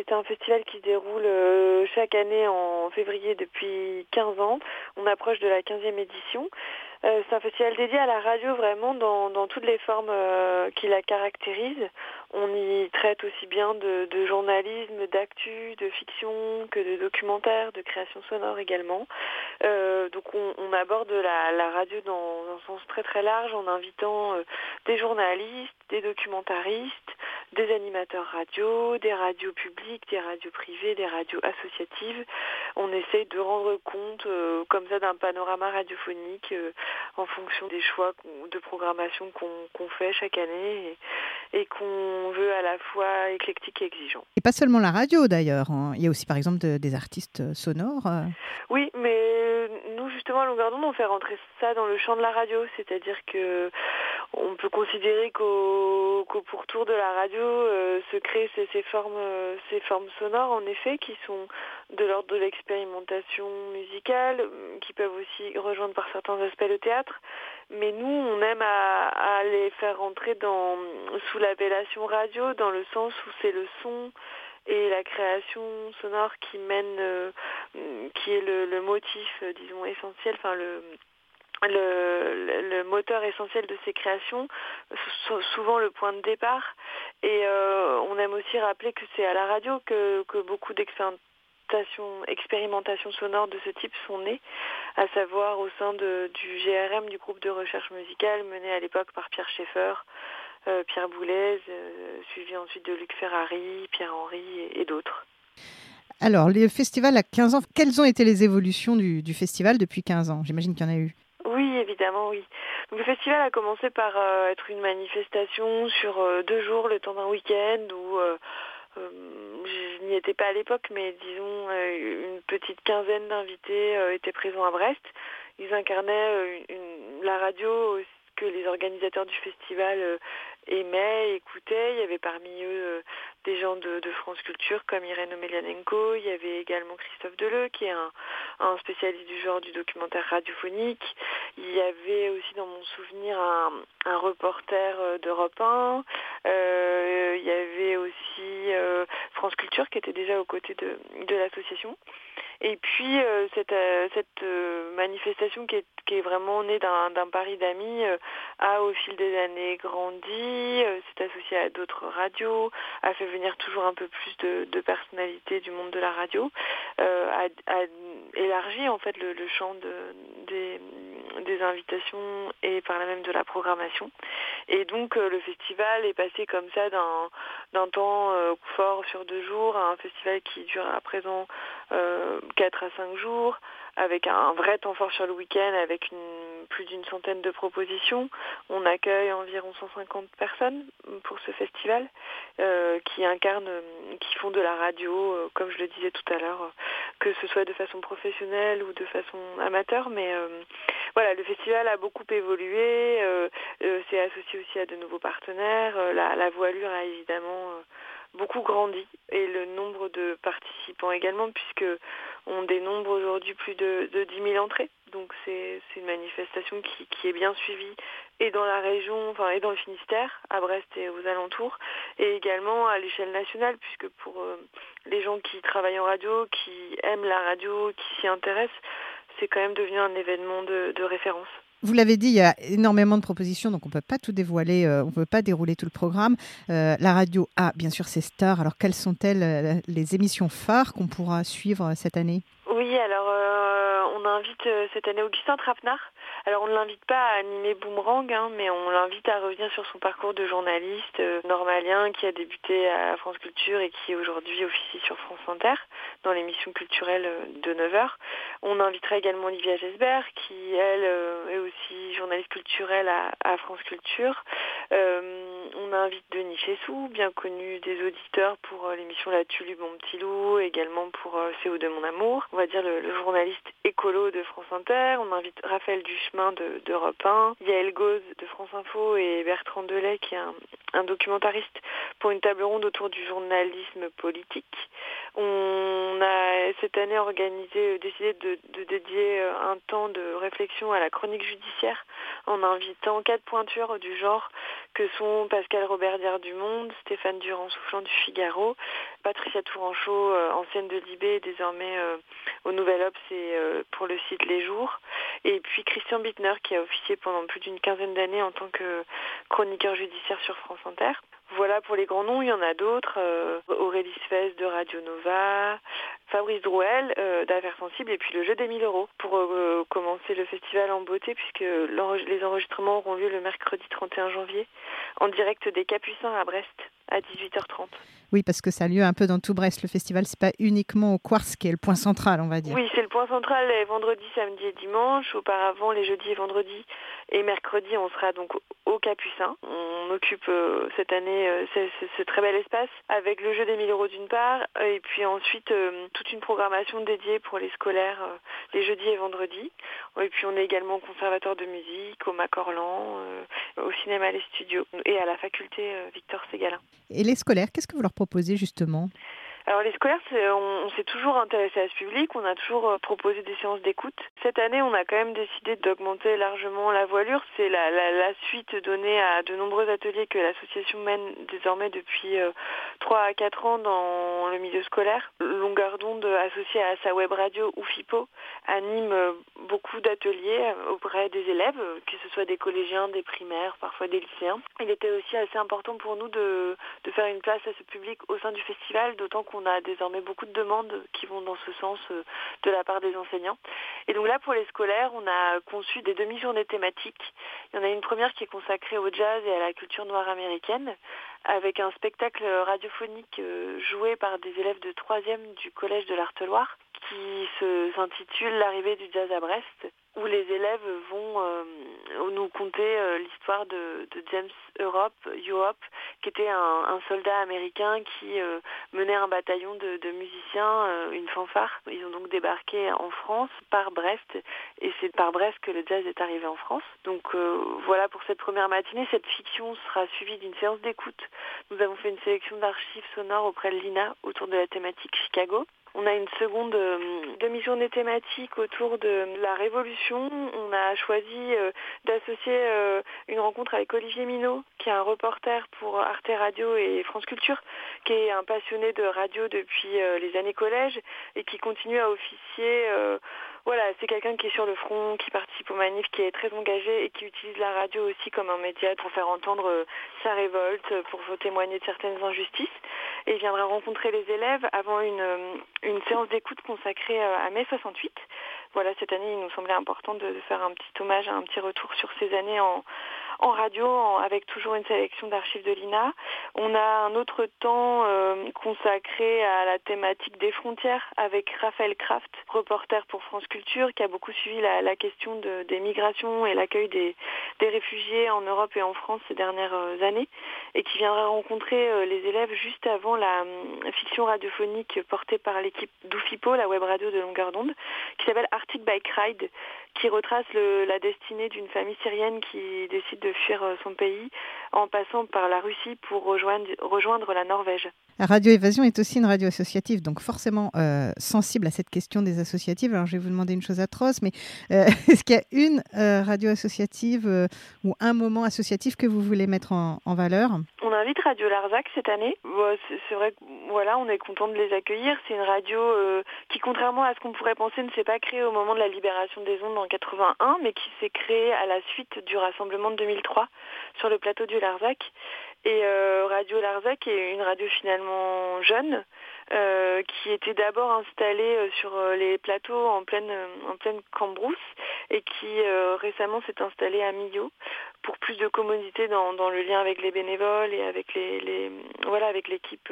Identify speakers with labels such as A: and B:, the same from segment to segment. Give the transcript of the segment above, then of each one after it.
A: c'est un festival qui se déroule chaque année en février depuis 15 ans. On approche de la 15e édition. C'est un festival dédié à la radio vraiment dans toutes les formes qui la caractérisent. On y traite aussi bien de journalisme, d'actu, de fiction, que de documentaire, de création sonore également. Donc on aborde la radio dans un sens très très large en invitant des journalistes, des documentaristes, des animateurs radio, des radios publiques, des radios privées, des radios associatives. On essaye de rendre compte comme ça d'un panorama radiophonique en fonction des choix de programmation qu'on fait chaque année et qu'on veut à la fois éclectique et exigeant.
B: Et pas seulement la radio d'ailleurs, hein. Il y a aussi par exemple des artistes sonores.
A: Oui, mais nous justement à Longueur d'onde on fait rentrer ça dans le champ de la radio, c'est-à-dire que on peut considérer qu'au pourtour de la radio se créent ces formes sonores en effet qui sont de l'ordre de l'expérimentation musicale, qui peuvent aussi rejoindre par certains aspects le théâtre. Mais nous, on aime à les faire rentrer sous l'appellation radio, dans le sens où c'est le son et la création sonore qui mène, qui est le motif, disons, essentiel, enfin le moteur essentiel de ces créations, souvent le point de départ. Et on aime aussi rappeler que c'est à la radio que beaucoup d'expérimentations sonores de ce type sont nées, à savoir au sein du GRM, du groupe de recherche musicale mené à l'époque par Pierre Schaeffer, Pierre Boulez, suivi ensuite de Luc Ferrari, Pierre Henry et d'autres.
B: Alors, le festival a 15 ans. Quelles ont été les évolutions du festival depuis 15 ans ? J'imagine qu'il y en a eu.
A: Oui, évidemment, oui. Donc, le festival a commencé par être une manifestation sur 2 jours, le temps d'un week-end, où je n'y étais pas à l'époque, mais disons une petite quinzaine d'invités étaient présents à Brest. Ils incarnaient la radio que les organisateurs du festival aimaient, écoutaient. Il y avait parmi eux des gens de France Culture comme Irène Omelianenko. Il y avait également Christophe Deleu qui est un spécialiste du genre du documentaire radiophonique. Il y avait aussi dans mon souvenir un reporter d'Europe 1. Il y avait aussi France Culture qui était déjà aux côtés de l'association. Et puis cette manifestation qui est vraiment née d'un pari d'amis a au fil des années grandi, s'est associée à d'autres radios, a fait venir toujours un peu plus de personnalités du monde de la radio, a élargi en fait le champ des invitations et par là même de la programmation. Et donc le festival est passé comme ça d'un temps fort sur 2 jours à un festival qui dure à présent 4 à 5 jours, avec un vrai temps fort sur le week-end, avec plus d'une centaine de propositions. On accueille environ 150 personnes pour ce festival qui font de la radio, comme je le disais tout à l'heure, que ce soit de façon professionnelle ou de façon amateur. Mais voilà, le festival a beaucoup évolué, s'est associé aussi à de nouveaux partenaires. La voilure a évidemment beaucoup grandi et le nombre de participants également, puisque on dénombre aujourd'hui plus de 10 000 entrées. Donc c'est une manifestation qui est bien suivie et dans la région, et dans le Finistère, à Brest et aux alentours, et également à l'échelle nationale, puisque pour les gens qui travaillent en radio, qui aiment la radio, qui s'y intéressent, c'est quand même devenu un événement de référence.
B: Vous l'avez dit, il y a énormément de propositions, donc on ne peut pas tout dévoiler, on ne peut pas dérouler tout le programme. La radio a bien sûr ses stars. Alors quelles sont-elles les émissions phares qu'on pourra suivre cette année ?
A: Oui, alors on invite cette année Augustin Trapenard. Alors on ne l'invite pas à animer Boomerang, mais on l'invite à revenir sur son parcours de journaliste normalien qui a débuté à France Culture et qui aujourd'hui officie sur France Inter dans l'émission culturelle de 9h. On invitera également Olivia Gesbert qui, elle, est aussi journaliste culturelle à France Culture. On invite Denis Chessou, bien connu des auditeurs pour l'émission La Tulipe Mon Petit Loup, également pour CO2 Mon Amour. On va dire le journaliste écolo de France Inter. On invite Raphaël Duchemin d'Europe 1, Yael Gauze de France Info et Bertrand Delay qui est un documentariste pour une table ronde autour du journalisme politique. On a cette année décidé de dédier un temps de réflexion à la chronique judiciaire en invitant 4 pointures du genre que sont Pascal Robert-Dière du Monde, Stéphane Durand-Soufflant du Figaro, Patricia Touranchot, ancienne de Libé, désormais au Nouvel Obs et pour le site Les Jours, et puis Christian Bittner qui a officié pendant plus d'une quinzaine d'années en tant que chroniqueur judiciaire sur France Inter. Voilà pour les grands noms, il y en a d'autres, Aurélie Sfez de Radio Nova, Fabrice Drouel d'Affaires Sensibles et puis le jeu des 1000 euros pour commencer le festival en beauté puisque les enregistrements auront lieu le mercredi 31 janvier en direct des Capucins à Brest à 18h30.
B: Oui, parce que ça a lieu un peu dans tout Brest. Le festival, c'est pas uniquement au Quartz qui est le point central, on va dire.
A: Oui, c'est le point central les vendredis, samedis et dimanches. Auparavant, les jeudis et vendredis et mercredis, on sera donc au Capucin. On occupe cette année ce très bel espace avec le jeu des 1000 euros d'une part et puis ensuite toute une programmation dédiée pour les scolaires les jeudis et vendredis. Et puis on est également au conservatoire de musique, au Macorlan, au cinéma Les Studios et à la faculté Victor Ségalin.
B: Et les scolaires, qu'est-ce que vous leur proposez justement ?
A: Alors les scolaires, on s'est toujours intéressé à ce public, on a toujours proposé des séances d'écoute. Cette année, on a quand même décidé d'augmenter largement la voilure. C'est la suite donnée à de nombreux ateliers que l'association mène désormais depuis 3 à 4 ans dans le milieu scolaire. Longueur d'onde associée à sa web radio UFIPO anime beaucoup d'ateliers auprès des élèves, que ce soit des collégiens, des primaires, parfois des lycéens. Il était aussi assez important pour nous de faire une place à ce public au sein du festival, d'autant qu'on a désormais beaucoup de demandes qui vont dans ce sens de la part des enseignants. Et donc là, pour les scolaires, on a conçu des demi-journées thématiques. Il y en a une première qui est consacrée au jazz et à la culture noire américaine, avec un spectacle radiophonique joué par des élèves de 3e du Collège de l'Arteloire, qui s'intitule L'arrivée du jazz à Brest, où les élèves vont nous conter l'histoire de James Europe, qui était un soldat américain qui menait un bataillon de musiciens, une fanfare. Ils ont donc débarqué en France par Brest, et c'est par Brest que le jazz est arrivé en France. Donc voilà pour cette première matinée. Cette fiction sera suivie d'une séance d'écoute. Nous avons fait une sélection d'archives sonores auprès de l'INA autour de la thématique Chicago. On a une seconde demi-journée thématique autour de la Révolution. On a choisi d'associer une rencontre avec Olivier Minot, qui est un reporter pour Arte Radio et France Culture, qui est un passionné de radio depuis les années collège et qui continue à officier. Voilà, c'est quelqu'un qui est sur le front, qui participe aux manifs, qui est très engagé et qui utilise la radio aussi comme un média pour faire entendre sa révolte, pour témoigner de certaines injustices. Et il viendra rencontrer les élèves avant une séance d'écoute consacrée à mai 68. Voilà, cette année, il nous semblait important de faire un petit hommage, un petit retour sur ces années en radio, avec toujours une sélection d'archives de l'INA. On a un autre temps consacré à la thématique des frontières avec Raphaël Kraft, reporter pour France Culture, qui a beaucoup suivi la question des migrations et l'accueil des réfugiés en Europe et en France ces dernières années, et qui viendra rencontrer les élèves juste avant la fiction radiophonique portée par l'équipe d'UFIPO, la web radio de longueur d'onde, qui s'appelle Arctic Bike Ride, qui retrace la destinée d'une famille syrienne qui décide de fuir son pays en passant par la Russie pour rejoindre la Norvège.
B: Radio Évasion est aussi une radio associative, donc forcément sensible à cette question des associatives. Alors je vais vous demander une chose atroce, mais est-ce qu'il y a une radio associative ou un moment associatif que vous voulez mettre en valeur ?
A: On invite Radio Larzac cette année. C'est vrai que voilà, on est content de les accueillir. C'est une radio qui, contrairement à ce qu'on pourrait penser, ne s'est pas créée au moment de la libération des ondes en 81, mais qui s'est créée à la suite du rassemblement de 2003 sur le plateau du Larzac. Et Radio Larzac est une radio finalement jeune, qui était d'abord installée sur les plateaux en pleine Cambrousse et qui récemment s'est installée à Millau pour plus de commodité dans le lien avec les bénévoles et avec avec l'équipe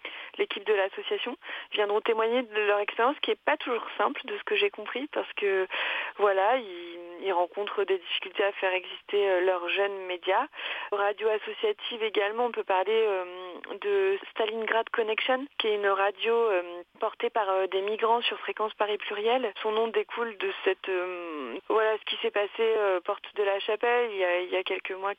A: de l'association. Ils viendront témoigner de leur expérience qui est pas toujours simple de ce que j'ai compris parce que voilà, ils rencontrent des difficultés à faire exister leurs jeunes médias. Radio associative également, on peut parler de Stalingrad Connection, qui est une radio portée par des migrants sur Fréquence Paris Pluriel. Son nom découle de cette ce qui s'est passé porte de la Chapelle il y a quelques mois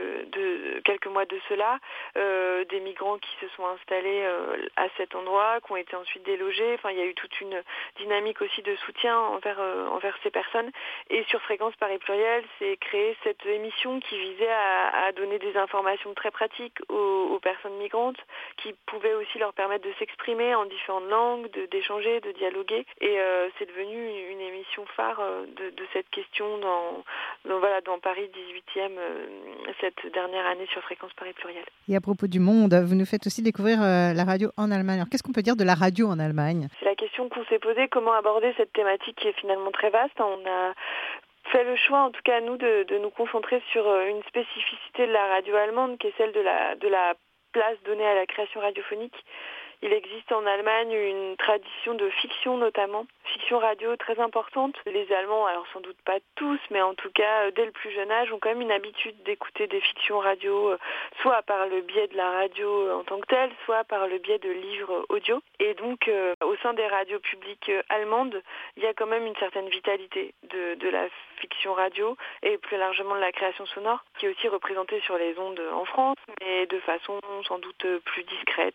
A: de cela, des migrants qui se sont installés à cet endroit, qui ont été ensuite délogés. Enfin, il y a eu toute une dynamique aussi de soutien envers ces personnes. Et sur Fréquence Paris Pluriel, c'est créé cette émission qui visait à donner des informations très pratiques aux personnes migrantes, qui pouvaient aussi leur permettre de s'exprimer en différentes langues, d'échanger, de dialoguer. Et c'est devenu une émission phare de cette question dans Paris 18e cette dernière année sur Fréquence Paris Pluriel.
B: Et à propos du monde, vous nous faites aussi découvrir la radio en Allemagne. Alors, qu'est-ce qu'on peut dire de la radio en Allemagne ?
A: C'est la question qu'on s'est posée, comment aborder cette thématique qui est finalement très vaste. On a fait le choix, en tout cas nous, de nous concentrer sur une spécificité de la radio allemande, qui est celle de la place donnée à la création radiophonique. Il existe en Allemagne une tradition de fiction notamment, fiction radio très importante. Les Allemands, alors sans doute pas tous, mais en tout cas dès le plus jeune âge, ont quand même une habitude d'écouter des fictions radio, soit par le biais de la radio en tant que telle, soit par le biais de livres audio. Et donc au sein des radios publiques allemandes, il y a quand même une certaine vitalité de la fiction radio et plus largement de la création sonore, qui est aussi représentée sur les ondes en France, mais de façon sans doute plus discrète,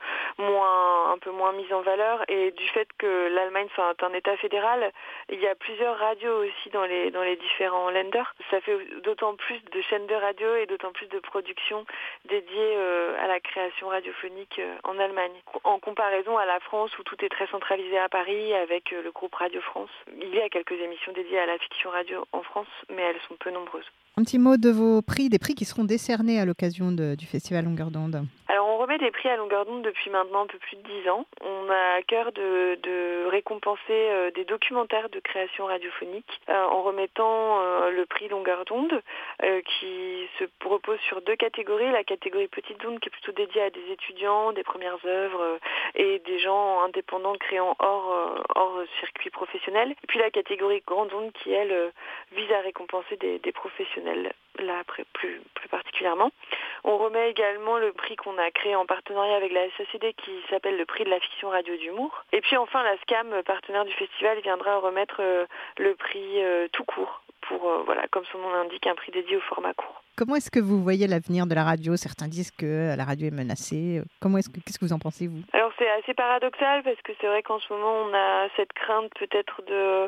A: un peu moins mise en valeur. Et du fait que l'Allemagne soit un État fédéral, il y a plusieurs radios aussi dans les différents Länder. Ça fait d'autant plus de chaînes de radio et d'autant plus de productions dédiées à la création radiophonique en Allemagne. En comparaison à la France où tout est très centralisé à Paris avec le groupe Radio France. Il y a quelques émissions dédiées à la fiction radio en France, mais elles sont peu nombreuses.
B: Un petit mot de vos prix, des prix qui seront décernés à l'occasion du Festival Longueur d'onde.
A: Alors on remet des prix à longueur d'onde depuis maintenant un peu plus de 10 ans. On a à cœur de récompenser des documentaires de création radiophonique en remettant le prix longueur d'onde qui se repose sur 2 catégories. La catégorie petite onde qui est plutôt dédiée à des étudiants, des premières œuvres et des gens indépendants créant hors circuit professionnel. Et puis la catégorie grande onde qui, elle, vise à récompenser des professionnels, là plus particulièrement. On remet également le prix qu'on a créé en partenariat avec la SACD qui s'appelle le prix de la fiction radio d'humour. Et puis enfin, la SCAM, partenaire du festival, viendra remettre le prix tout court pour, comme son nom l'indique, un prix dédié au format court.
B: Comment est-ce que vous voyez l'avenir de la radio ? Certains disent que la radio est menacée. Qu'est-ce que vous en pensez, vous ?
A: Alors c'est assez paradoxal parce que c'est vrai qu'en ce moment, on a cette crainte peut-être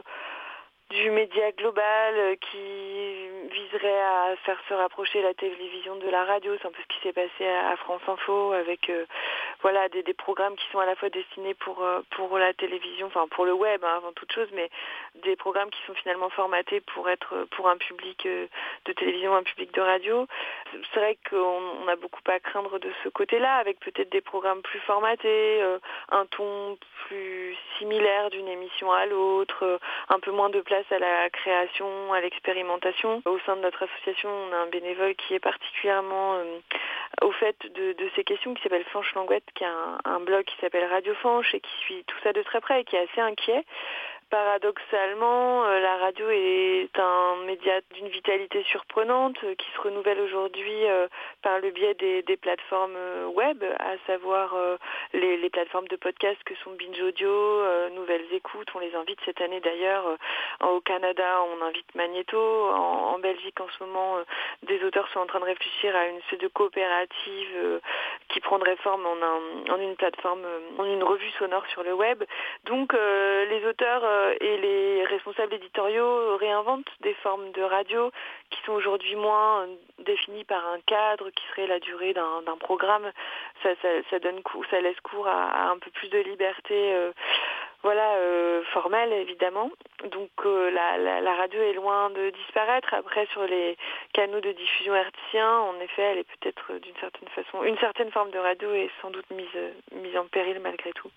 A: du média global qui viserait à faire se rapprocher la télévision de la radio. C'est un peu ce qui s'est passé à France Info avec des programmes qui sont à la fois destinés pour la télévision, enfin pour le web avant toute chose, mais des programmes qui sont finalement formatés pour être pour un public de télévision, un public de radio. C'est vrai qu'on a beaucoup à craindre de ce côté-là, avec peut-être des programmes plus formatés, un ton plus similaire d'une émission à l'autre, un peu moins de place à la création, à l'expérimentation. Au sein de notre association, on a un bénévole qui est particulièrement au fait de ces questions, qui s'appelle Fanche Langouette, qui a un blog qui s'appelle Radio Fanche et qui suit tout ça de très près et qui est assez inquiet. Paradoxalement, la radio est un média d'une vitalité surprenante qui se renouvelle aujourd'hui par le biais des plateformes web, à savoir les plateformes de podcast que sont Binge Audio, Nouvelles Écoutes. On les invite cette année d'ailleurs. Au Canada, on invite Magnéto. En Belgique, en ce moment, des auteurs sont en train de réfléchir à une espèce de coopérative qui prendrait forme en une plateforme, en une revue sonore sur le web. Donc, les auteurs et les responsables éditoriaux réinventent des formes de radio qui sont aujourd'hui moins définies par un cadre qui serait la durée d'un programme. Ça laisse cours à un peu plus de liberté formelle évidemment. Donc la radio est loin de disparaître. Après, sur les canaux de diffusion hertziens, en effet, elle est peut-être d'une certaine façon, une certaine forme de radio est sans doute mise en péril malgré tout.